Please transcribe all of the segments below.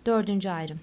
4. ayrım.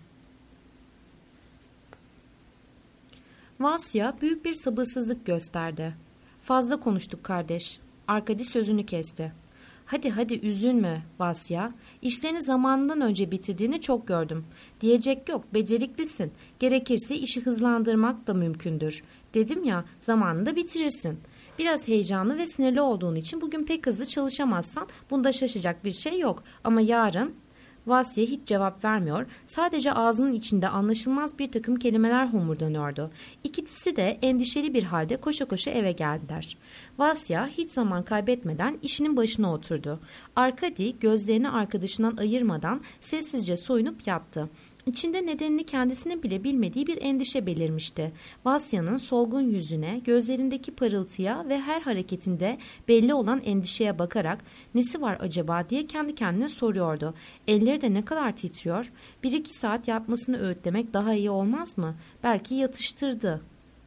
Vasya büyük bir sabırsızlık gösterdi. Fazla konuştuk kardeş. Arkadi sözünü kesti. Hadi üzülme Vasya. İşlerini zamanından önce bitirdiğini çok gördüm. Diyecek yok, beceriklisin. Gerekirse işi hızlandırmak da mümkündür. Dedim ya, zamanında bitirirsin. Biraz heyecanlı ve sinirli olduğun için bugün pek hızlı çalışamazsan bunda şaşacak bir şey yok. Ama yarın... Vasya hiç cevap vermiyor, sadece ağzının içinde anlaşılmaz bir takım kelimeler homurdanıyordu. İkisi de endişeli bir halde koşa koşa eve geldiler. Vasya hiç zaman kaybetmeden işinin başına oturdu. Arkadi gözlerini arkadaşından ayırmadan sessizce soyunup yattı. İçinde nedenini kendisinin bile bilmediği bir endişe belirmişti. Vasya'nın solgun yüzüne, gözlerindeki parıltıya ve her hareketinde belli olan endişeye bakarak "Nesi var acaba?" diye kendi kendine soruyordu. Elleri de ne kadar titriyor? 1-2 saat yatmasını öğütlemek daha iyi olmaz mı? Belki yatıştırdı.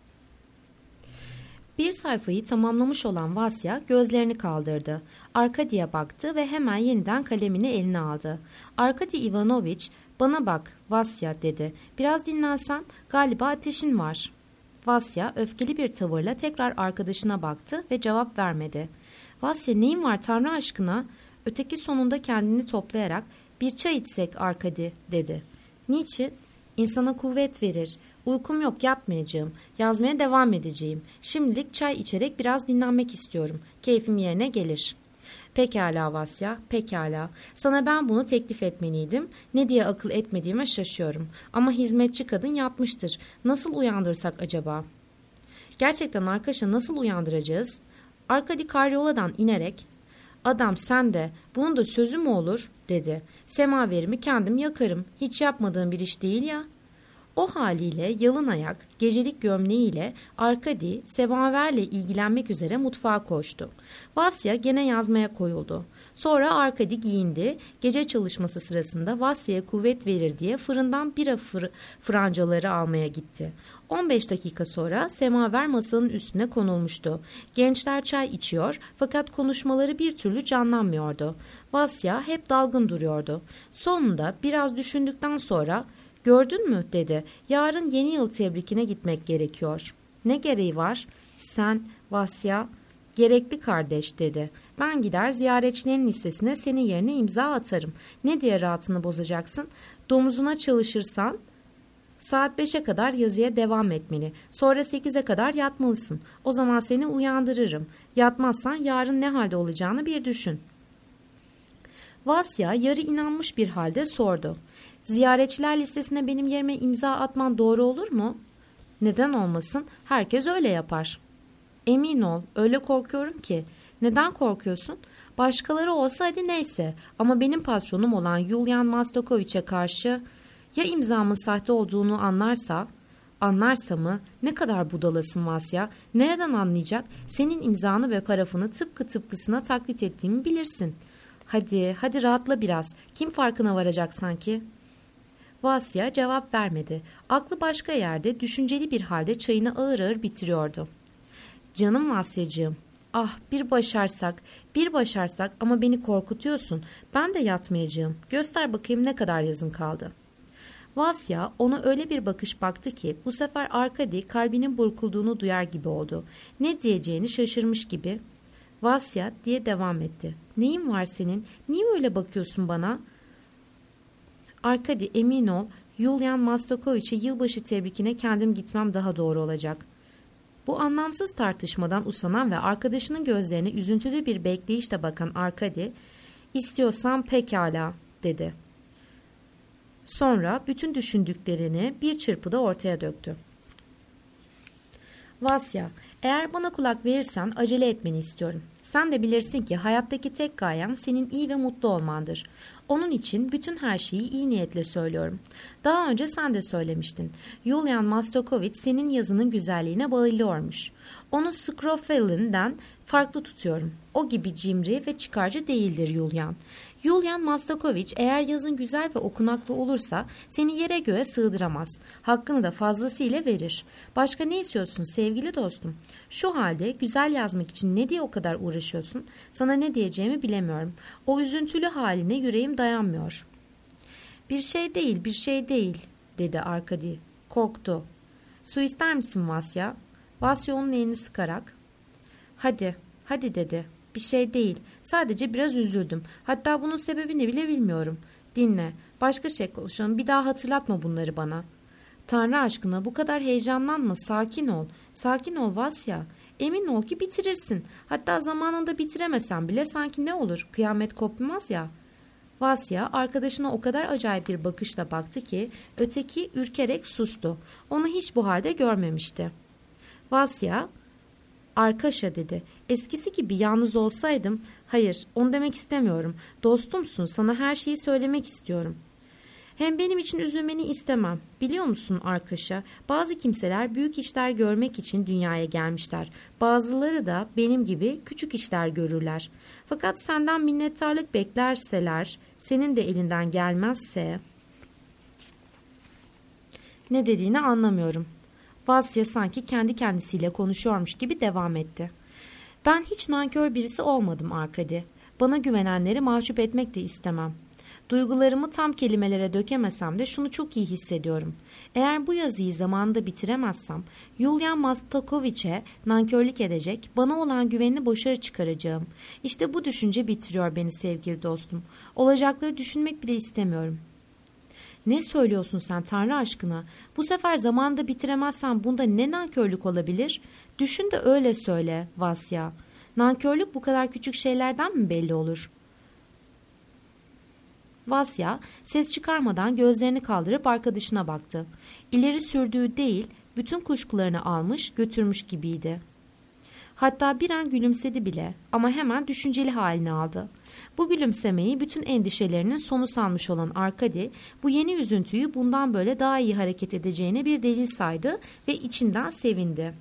Bir sayfayı tamamlamış olan Vasya gözlerini kaldırdı. Arkadi'ye baktı ve hemen yeniden kalemini eline aldı. Arkadi Ivanoviç, "Bana bak Vasya," dedi. "Biraz dinlensen, galiba ateşin var." Vasya öfkeli bir tavırla tekrar arkadaşına baktı ve cevap vermedi. "Vasya, neyin var Tanrı aşkına?" Öteki sonunda kendini toplayarak "Bir çay içsek Arkadi," dedi. "Niçin?" "İnsana kuvvet verir. Uykum yok, yatmayacağım. Yazmaya devam edeceğim. Şimdilik çay içerek biraz dinlenmek istiyorum. Keyfim yerine gelir." "Pekala Vasya, pekala. Sana ben bunu teklif etmeliydim. Ne diye akıl etmediğime şaşıyorum. Ama hizmetçi kadın yatmıştır. Nasıl uyandırsak acaba?" "Gerçekten arkadaşa nasıl uyandıracağız?" Arkadi karyoladan inerek, "Adam sen de, bunun da sözü mü olur?" dedi. "Semaverimi kendim yakarım. Hiç yapmadığım bir iş değil ya." O haliyle yalın ayak, gecelik gömleğiyle Arkadi semaverle ilgilenmek üzere mutfağa koştu. Vasya gene yazmaya koyuldu. Sonra Arkadi giyindi. Gece çalışması sırasında Vasya'ya kuvvet verir diye fırından bira francaları almaya gitti. 15 dakika sonra semaver masanın üstüne konulmuştu. Gençler çay içiyor fakat konuşmaları bir türlü canlanmıyordu. Vasya hep dalgın duruyordu. Sonunda biraz düşündükten sonra "Gördün mü?" dedi. "Yarın yeni yıl tebrikine gitmek gerekiyor." "Ne gereği var?" "Sen Vasya..." "Gerekli kardeş," dedi. "Ben gider ziyaretçilerin listesine senin yerine imza atarım. Ne diye rahatını bozacaksın? Domuzuna çalışırsan saat 5'e kadar yazıya devam etmeli. Sonra 8'e kadar yatmalısın. O zaman seni uyandırırım. Yatmazsan yarın ne halde olacağını bir düşün." Vasya yarı inanmış bir halde sordu. "Ziyaretçiler listesine benim yerime imza atman doğru olur mu?" "Neden olmasın? Herkes öyle yapar." "Emin ol, öyle korkuyorum ki." "Neden korkuyorsun?" "Başkaları olsa hadi neyse, ama benim patronum olan Yulian Mastakoviç'e karşı ya imzamın sahte olduğunu anlarsa?" "Anlarsa mı? Ne kadar budalasın Vasya. Nereden anlayacak? Senin imzanı ve parafını tıpkısına taklit ettiğimi bilirsin." Hadi rahatla biraz. Kim farkına varacak sanki?" Vasya cevap vermedi. Aklı başka yerde, düşünceli bir halde çayını ağır ağır bitiriyordu. "Canım Vasyacığım, ah bir başarsak ama beni korkutuyorsun. Ben de yatmayacağım. Göster bakayım ne kadar yazın kaldı." Vasya ona öyle bir bakış baktı ki bu sefer Arkadi kalbinin burkulduğunu duyar gibi oldu. Ne diyeceğini şaşırmış gibi. "Vasya," diye devam etti. "Neyin var senin? Niye öyle bakıyorsun bana?" "Arkadi, emin ol, Yulian Mastakoviç'e yılbaşı tebrikine kendim gitmem daha doğru olacak." Bu anlamsız tartışmadan usanan ve arkadaşının gözlerine üzüntülü bir bekleyişle bakan Arkadi, "İstiyorsan pekala," dedi. Sonra bütün düşündüklerini bir çırpıda ortaya döktü. "Vasya, eğer bana kulak verirsen acele etmeni istiyorum. Sen de bilirsin ki hayattaki tek gayem senin iyi ve mutlu olmandır. Onun için bütün her şeyi iyi niyetle söylüyorum. Daha önce sen de söylemiştin. Yulian Mastakovich senin yazının güzelliğine bayılıyormuş. Onu Skrofel'den farklı tutuyorum. O gibi cimri ve çıkarcı değildir Yulian. Yulian Mastakovich eğer yazın güzel ve okunaklı olursa seni yere göğe sığdıramaz. Hakkını da fazlasıyla verir. Başka ne istiyorsun sevgili dostum? Şu halde güzel yazmak için ne diye o kadar uğraşıyorsun? Sana ne diyeceğimi bilemiyorum. O üzüntülü haline yüreğim dayanmıyor." Bir şey değil, bir şey değil, dedi Arkadi. Korktu. Su ister misin Vasya? Vasya onun elini sıkarak. Hadi, hadi dedi. Bir şey değil, sadece biraz üzüldüm. Hatta bunun sebebini bile bilmiyorum. Dinle, başka şey konuşalım, bir daha hatırlatma bunları bana. Tanrı aşkına bu kadar heyecanlanma, sakin ol. Sakin ol Vasya. Emin ol ki bitirirsin. Hatta zamanında bitiremesen bile sanki ne olur, kıyamet kopmaz ya. Vasya arkadaşına o kadar acayip bir bakışla baktı ki öteki ürkerek sustu. Onu hiç bu halde görmemişti. Vasya, Arkaşa dedi. Eskisi gibi yalnız olsaydım, hayır onu demek istemiyorum. Dostumsun, sana her şeyi söylemek istiyorum. Hem benim için üzülmeni istemem. Biliyor musun Arkaşa, bazı kimseler büyük işler görmek için dünyaya gelmişler. Bazıları da benim gibi küçük işler görürler. Fakat senden minnettarlık beklerseler, senin de elinden gelmezse... Ne dediğini anlamıyorum. Vasya sanki kendi kendisiyle konuşuyormuş gibi devam etti. Ben hiç nankör birisi olmadım Arkadi. Bana güvenenleri mahcup etmek de istemem. Duygularımı tam kelimelere dökemesem de şunu çok iyi hissediyorum. Eğer bu yazıyı zamanında bitiremezsem, Yulian Mastakoviç'e nankörlük edecek, bana olan güvenini boşa çıkaracağım. İşte bu düşünce bitiriyor beni sevgili dostum. Olacakları düşünmek bile istemiyorum. Ne söylüyorsun sen Tanrı aşkına? Bu sefer zamanında bitiremezsen bunda ne nankörlük olabilir? Düşün de öyle söyle Vasya. Nankörlük bu kadar küçük şeylerden mi belli olur? Vasya ses çıkarmadan gözlerini kaldırıp arkadaşına baktı. İleri sürdüğü değil, bütün kuşkularını almış, götürmüş gibiydi. Hatta bir an gülümsedi bile ama hemen düşünceli halini aldı. Bu gülümsemeyi bütün endişelerinin sonu sanmış olan Arkadi, bu yeni üzüntüyü bundan böyle daha iyi hareket edeceğine bir delil saydı ve içinden sevindi.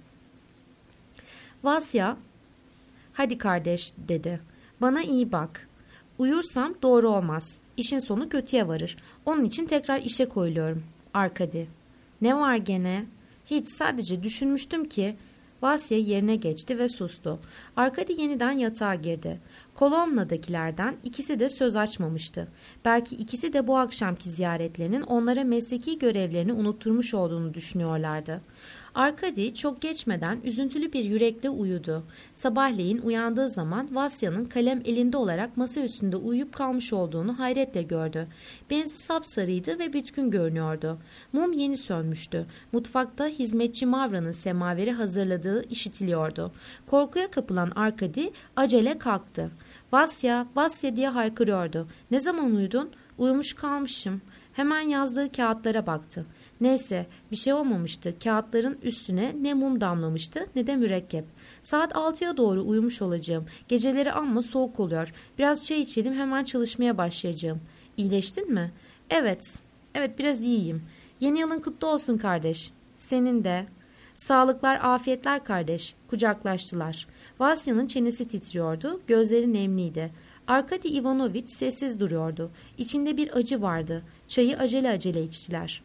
Vasya, hadi kardeş dedi, bana iyi bak. Uyursam doğru olmaz. İşin sonu kötüye varır. Onun için tekrar işe koyuluyorum. Arkadi. Ne var gene? Hiç, sadece düşünmüştüm ki. Vasya yerine geçti ve sustu. Arkadi yeniden yatağa girdi. Kolomnadakilerden ikisi de söz açmamıştı. Belki ikisi de bu akşamki ziyaretlerinin onlara mesleki görevlerini unutturmuş olduğunu düşünüyorlardı. Arkadi çok geçmeden üzüntülü bir yürekle uyudu. Sabahleyin uyandığı zaman Vasya'nın kalem elinde olarak masa üstünde uyuyup kalmış olduğunu hayretle gördü. Benzi sapsarıydı ve bitkin görünüyordu. Mum yeni sönmüştü. Mutfakta hizmetçi Mavra'nın semaveri hazırladığı işitiliyordu. Korkuya kapılan Arkadi acele kalktı. Vasya, Vasya diye haykırıyordu. Ne zaman uyudun? Uyumuş kalmışım. Hemen yazdığı kağıtlara baktı. Neyse, bir şey olmamıştı. Kağıtların üstüne ne mum damlamıştı ne de mürekkep. Saat 6'ya doğru uyumuş olacağım. Geceleri amma soğuk oluyor. Biraz çay içelim, hemen çalışmaya başlayacağım. İyileştin mi? Evet, biraz iyiyim. Yeni yılın kutlu olsun kardeş. Senin de. Sağlıklar, afiyetler kardeş. Kucaklaştılar. Vasya'nın çenesi titriyordu, gözleri nemliydi. Arkadi Ivanoviç sessiz duruyordu. İçinde bir acı vardı. Çayı acele acele içtiler.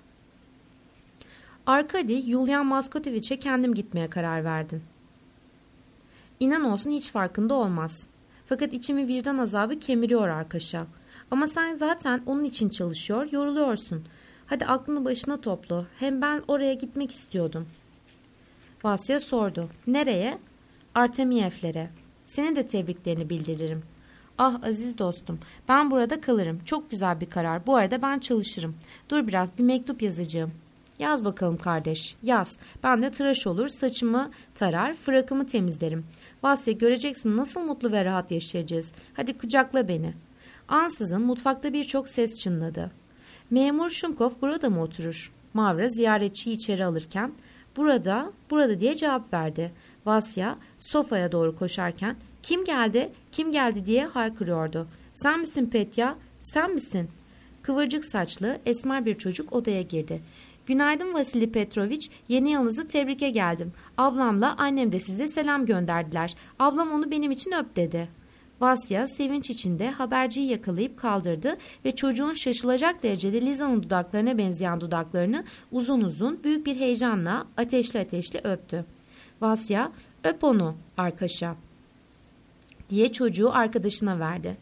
Arkadi, Yulian Maskotoviç'e kendim gitmeye karar verdim. İnan olsun hiç farkında olmaz. Fakat içimi vicdan azabı kemiriyor Arkaşa. Ama sen zaten onun için çalışıyor, yoruluyorsun. Hadi aklını başına topla. Hem ben oraya gitmek istiyordum. Vasya sordu. Nereye? Artemiyevlere. Senin de tebriklerini bildiririm. Ah aziz dostum, ben burada kalırım. Çok güzel bir karar. Bu arada ben çalışırım. Dur biraz, bir mektup yazacağım. Yaz bakalım kardeş, yaz. Ben de tıraş olur, saçımı tarar, frakımı temizlerim. Vasya, göreceksin nasıl mutlu ve rahat yaşayacağız. Hadi kucakla beni. Ansızın mutfakta birçok ses çınladı. Memur Şumkov burada mı oturur? Mavra ziyaretçiyi içeri alırken burada diye cevap verdi. Vasya sofaya doğru koşarken kim geldi diye haykırıyordu. Sen misin Petya, sen misin? Kıvırcık saçlı esmer bir çocuk odaya girdi. Günaydın Vasili Petroviç, yeni yılınızı tebrike geldim. Ablamla annem de size selam gönderdiler. Ablam onu benim için öp dedi. Vasya sevinç içinde haberciyi yakalayıp kaldırdı ve çocuğun şaşılacak derecede Liza'nın dudaklarına benzeyen dudaklarını uzun uzun büyük bir heyecanla ateşli öptü. Vasya, öp onu Arkaşa diye çocuğu arkadaşına verdi.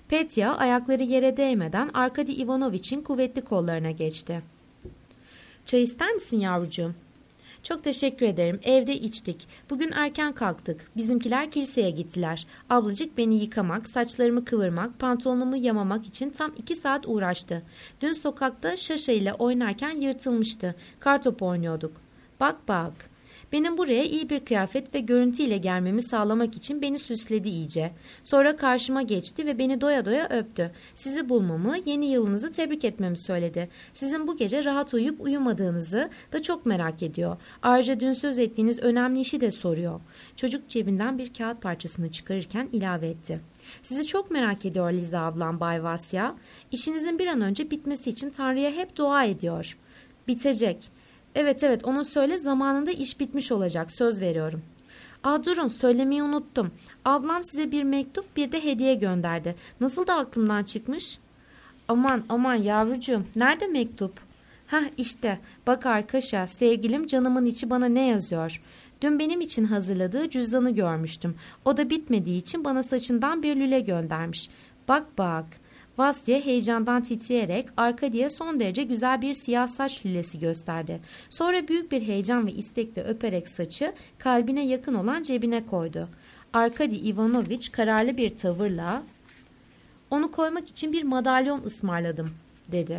Petya ayakları yere değmeden Arkadi Ivanoviç'in kuvvetli kollarına geçti. "Çay ister misin yavrucuğum?" "Çok teşekkür ederim. Evde içtik. Bugün erken kalktık. Bizimkiler kiliseye gittiler. Ablacık beni yıkamak, saçlarımı kıvırmak, pantolonumu yamamak için tam 2 saat uğraştı. Dün sokakta Şaşa ile oynarken yırtılmıştı. Kartopu oynuyorduk. Bak bak. Benim buraya iyi bir kıyafet ve görüntüyle gelmemi sağlamak için beni süsledi iyice. Sonra karşıma geçti ve beni doya doya öptü. Sizi bulmamı, yeni yılınızı tebrik etmemi söyledi. Sizin bu gece rahat uyuyup uyumadığınızı da çok merak ediyor. Ayrıca dün söz ettiğiniz önemli işi de soruyor." Çocuk cebinden bir kağıt parçasını çıkarırken ilave etti. "Sizi çok merak ediyor Liza ablam Bay Vasya. İşinizin bir an önce bitmesi için Tanrı'ya hep dua ediyor." "Bitecek. Evet onu söyle, zamanında iş bitmiş olacak, söz veriyorum." Durun, söylemeyi unuttum. Ablam size bir mektup bir de hediye gönderdi. Nasıl da aklımdan çıkmış?" Aman yavrucuğum, nerede mektup?" İşte bak Arkaşa, sevgilim canımın içi bana ne yazıyor. Dün benim için hazırladığı cüzdanı görmüştüm. O da bitmediği için bana saçından bir lüle göndermiş. Bak. Vasya heyecandan titreyerek Arkadi'ye son derece güzel bir siyah saç lülesi gösterdi. Sonra büyük bir heyecan ve istekle öperek saçı kalbine yakın olan cebine koydu. Arkadi Ivanoviç kararlı bir tavırla "Onu koymak için bir madalyon ısmarladım," dedi.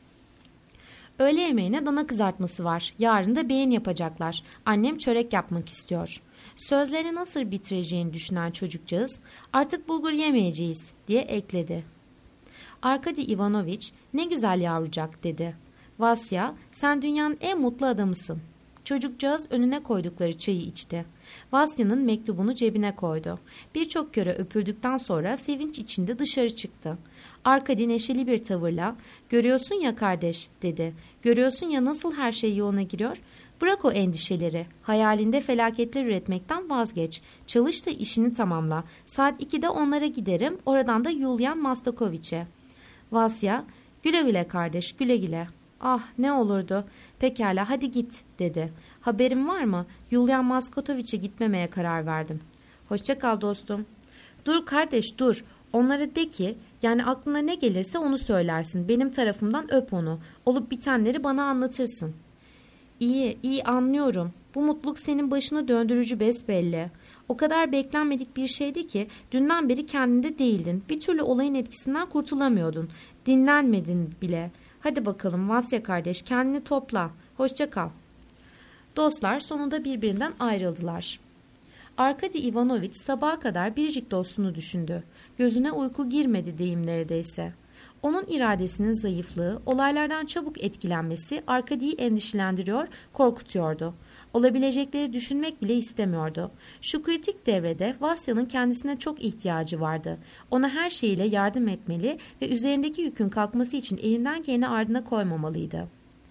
"Öğle yemeğine dana kızartması var. Yarın da beyin yapacaklar. Annem çörek yapmak istiyor." Sözlerini nasıl bitireceğini düşünen çocukcağız "Artık bulgur yemeyeceğiz," diye ekledi. Arkadi Ivanoviç "Ne güzel yavrucak," dedi. "Vasya, sen dünyanın en mutlu adamısın." Çocukcağız önüne koydukları çayı içti. Vasya'nın mektubunu cebine koydu. Birçok kere öpüldükten sonra sevinç içinde dışarı çıktı. Arkadi neşeli bir tavırla "Görüyorsun ya kardeş," dedi. "Görüyorsun ya nasıl her şey yoluna giriyor? Bırak o endişeleri. Hayalinde felaketler üretmekten vazgeç. Çalış da işini tamamla. Saat 2'de onlara giderim. Oradan da Yulian Mastakoviç'e." Vasya "Güle güle kardeş, güle güle." Ne olurdu. "Pekala, hadi git," dedi. "Haberin var mı? Yulian Maskotoviç'e gitmemeye karar verdim." "Hoşça kal dostum." "Dur kardeş, dur. Onlara de ki, yani aklına ne gelirse onu söylersin. Benim tarafımdan öp onu. Olup bitenleri bana anlatırsın." İyi anlıyorum. Bu mutluluk senin başını döndürücü besbelli. O kadar beklenmedik bir şeydi ki dünden beri kendinde değildin. Bir türlü olayın etkisinden kurtulamıyordun. Dinlenmedin bile. Hadi bakalım Vasya kardeş, kendini topla. Hoşça kal." Dostlar sonunda birbirinden ayrıldılar. Arkadi Ivanoviç sabaha kadar biricik dostunu düşündü. Gözüne uyku girmedi diyeyim neredeyse. Onun iradesinin zayıflığı, olaylardan çabuk etkilenmesi Arkadi'yi endişelendiriyor, korkutuyordu. Olabilecekleri düşünmek bile istemiyordu. Şu kritik devrede Vasya'nın kendisine çok ihtiyacı vardı. Ona her şeyiyle yardım etmeli ve üzerindeki yükün kalkması için elinden geleni ardına koymamalıydı.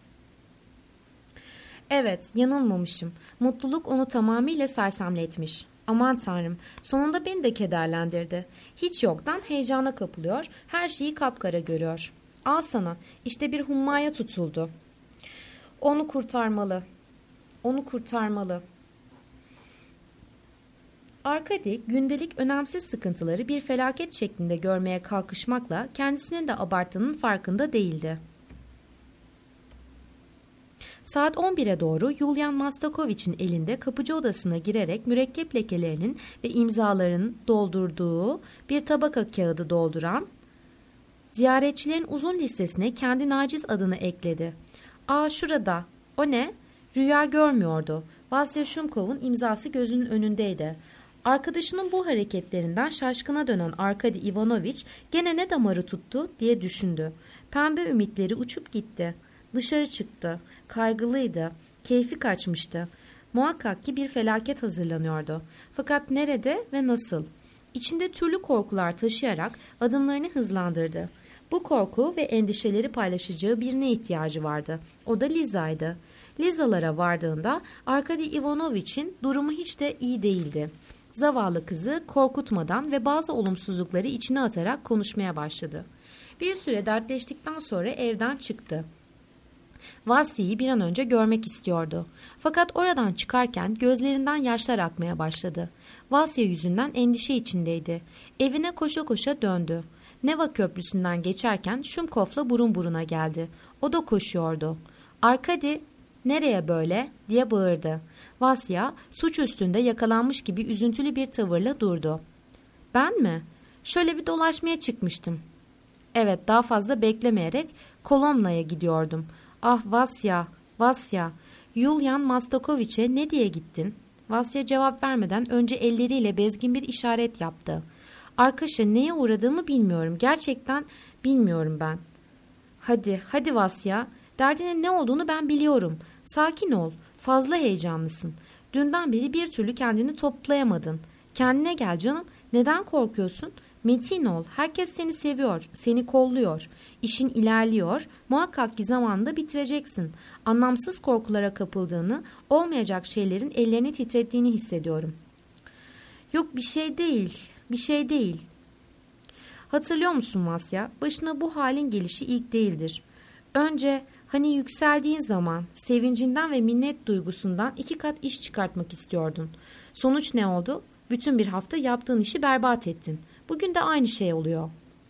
Evet, yanılmamışım. Mutluluk onu tamamıyla sersemletmiş. Aman tanrım, sonunda beni de kederlendirdi. Hiç yoktan heyecana kapılıyor, her şeyi kapkara görüyor. Al sana, işte bir hummaya tutuldu. Onu kurtarmalı. Arkadi gündelik önemsiz sıkıntıları bir felaket şeklinde görmeye kalkışmakla kendisinin de abarttığının farkında değildi. Saat 11'e doğru Yulian Mastakoviç'in elinde kapıcı odasına girerek mürekkep lekelerinin ve imzaların doldurduğu bir tabaka kağıdı dolduran ziyaretçilerin uzun listesine kendi naciz adını ekledi. Şurada. O ne? Rüya görmüyordu. Vasya Shumkov'un imzası gözünün önündeydi. Arkadaşının bu hareketlerinden şaşkına dönen Arkadi Ivanoviç gene ne damarı tuttu diye düşündü. Pembe ümitleri uçup gitti. Dışarı çıktı. Kaygılıydı. Keyfi kaçmıştı. Muhakkak ki bir felaket hazırlanıyordu. Fakat nerede ve nasıl? İçinde türlü korkular taşıyarak adımlarını hızlandırdı. Bu korku ve endişeleri paylaşacağı birine ihtiyacı vardı. O da Liza'ydı. Lizalara vardığında Arkadi Ivanoviç'in durumu hiç de iyi değildi. Zavallı kızı korkutmadan ve bazı olumsuzlukları içine atarak konuşmaya başladı. Bir süre dertleştikten sonra evden çıktı. Vasya'yı bir an önce görmek istiyordu. Fakat oradan çıkarken gözlerinden yaşlar akmaya başladı. Vasya yüzünden endişe içindeydi. Evine koşa koşa döndü. Neva Köprüsü'nden geçerken Shumkov'la burun buruna geldi. O da koşuyordu. "Arkadi, nereye böyle?" diye bağırdı. Vasya suç üstünde yakalanmış gibi üzüntülü bir tavırla durdu. "Ben mi? Şöyle bir dolaşmaya çıkmıştım." "Evet, daha fazla beklemeyerek Kolomna'ya gidiyordum." "Ah Vasya, Vasya, Yulian Mastakoviç'e ne diye gittin?" Vasya cevap vermeden önce elleriyle bezgin bir işaret yaptı. "Arkadaşa neye uğradığımı bilmiyorum. Gerçekten bilmiyorum ben." Hadi Vasya. Derdinin ne olduğunu ben biliyorum. Sakin ol. Fazla heyecanlısın. Dünden beri bir türlü kendini toplayamadın. Kendine gel canım. Neden korkuyorsun? Metin ol. Herkes seni seviyor. Seni kolluyor. İşin ilerliyor. Muhakkak ki zamanında bitireceksin. Anlamsız korkulara kapıldığını, olmayacak şeylerin ellerini titrettiğini hissediyorum. Yok, bir şey değil. Bir şey değil. Hatırlıyor musun Vasya? Başına bu halin gelişi ilk değildir. Önce hani yükseldiğin zaman sevincinden ve minnet duygusundan 2 kat iş çıkartmak istiyordun. Sonuç ne oldu? Bütün bir hafta yaptığın işi berbat ettin. Bugün de aynı şey oluyor.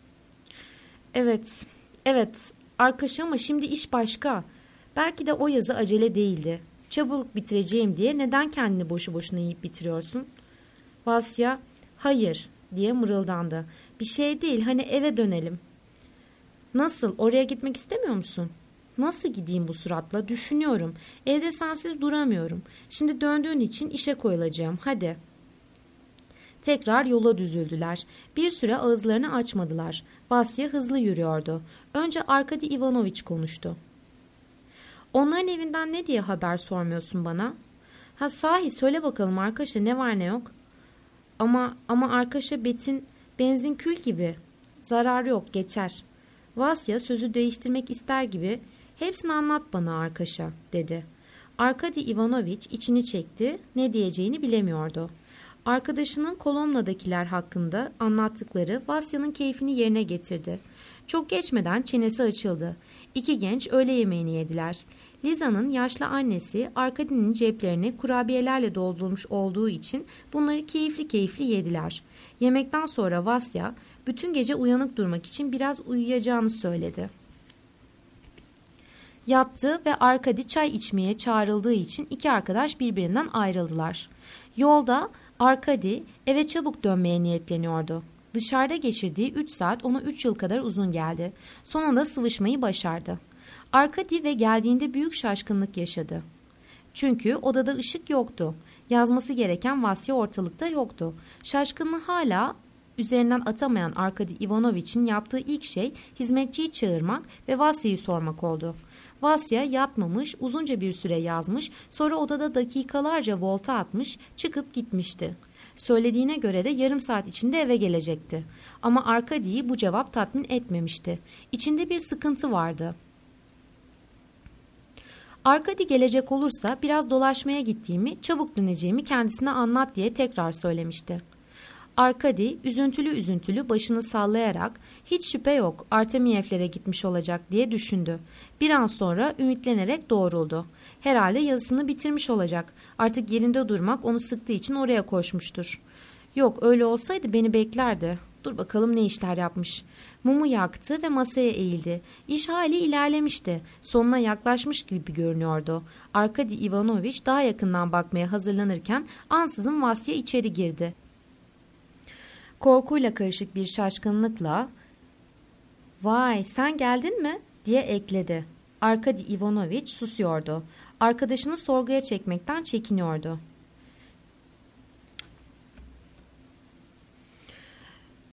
Evet, arkadaş, ama şimdi iş başka. Belki de o yazı acele değildi. Çabuk bitireceğim diye neden kendini boşu boşuna yiyip bitiriyorsun? Vasya, hayır diye mırıldandı. Bir şey değil, hani eve dönelim. Nasıl, oraya gitmek istemiyor musun? Nasıl gideyim bu suratla? Düşünüyorum. Evde sensiz duramıyorum. Şimdi döndüğün için işe koyulacağım. Hadi. Tekrar yola düzüldüler. Bir süre ağızlarını açmadılar. Vasya hızlı yürüyordu. Önce Arkadi Ivanoviç konuştu. Onların evinden ne diye haber sormuyorsun bana? Ha sahi, söyle bakalım arkadaşa, ne var ne yok? Ama arkadaşa benzin kül gibi. Zararı yok, geçer. Vasya sözü değiştirmek ister gibi hepsini anlat bana arkadaşa dedi. Arkadi Ivanoviç içini çekti, ne diyeceğini bilemiyordu. Arkadaşının Kolomna'dakiler hakkında anlattıkları Vasya'nın keyfini yerine getirdi. Çok geçmeden çenesi açıldı. 2 genç öğle yemeğini yediler. Liza'nın yaşlı annesi Arkadi'nin ceplerini kurabiyelerle doldurmuş olduğu için bunları keyifli keyifli yediler. Yemekten sonra Vasya bütün gece uyanık durmak için biraz uyuyacağını söyledi. Yattı ve Arkadi çay içmeye çağrıldığı için 2 arkadaş birbirinden ayrıldılar. Yolda Arkadi eve çabuk dönmeye niyetleniyordu. Dışarıda geçirdiği 3 saat ona 3 yıl kadar uzun geldi. Sonunda sıvışmayı başardı. Arkadi ve geldiğinde büyük şaşkınlık yaşadı. Çünkü odada ışık yoktu. Yazması gereken Vasya ortalıkta yoktu. Şaşkınlığı hala üzerinden atamayan Arkadi Ivanoviç'in yaptığı ilk şey hizmetçiyi çağırmak ve Vasya'yı sormak oldu. Vasya yatmamış, uzunca bir süre yazmış, sonra odada dakikalarca volta atmış, çıkıp gitmişti. Söylediğine göre de yarım saat içinde eve gelecekti. Ama Arkadi'yi bu cevap tatmin etmemişti. İçinde bir sıkıntı vardı. Arkadi gelecek olursa biraz dolaşmaya gittiğimi, çabuk döneceğimi kendisine anlat diye tekrar söylemişti. Arkadi üzüntülü üzüntülü başını sallayarak hiç şüphe yok Artemiyevlere gitmiş olacak diye düşündü. Bir an sonra ümitlenerek doğruldu. Herhalde yazısını bitirmiş olacak. Artık yerinde durmak onu sıktığı için oraya koşmuştur. Yok, öyle olsaydı beni beklerdi. Dur bakalım ne işler yapmış. Mumu yaktı ve masaya eğildi. İş hali ilerlemişti. Sonuna yaklaşmış gibi görünüyordu. Arkadi Ivanoviç daha yakından bakmaya hazırlanırken ansızın Vasya içeri girdi. Korkuyla karışık bir şaşkınlıkla "Vay, sen geldin mi?" diye ekledi. Arkadi Ivanoviç susuyordu. Arkadaşını sorguya çekmekten çekiniyordu.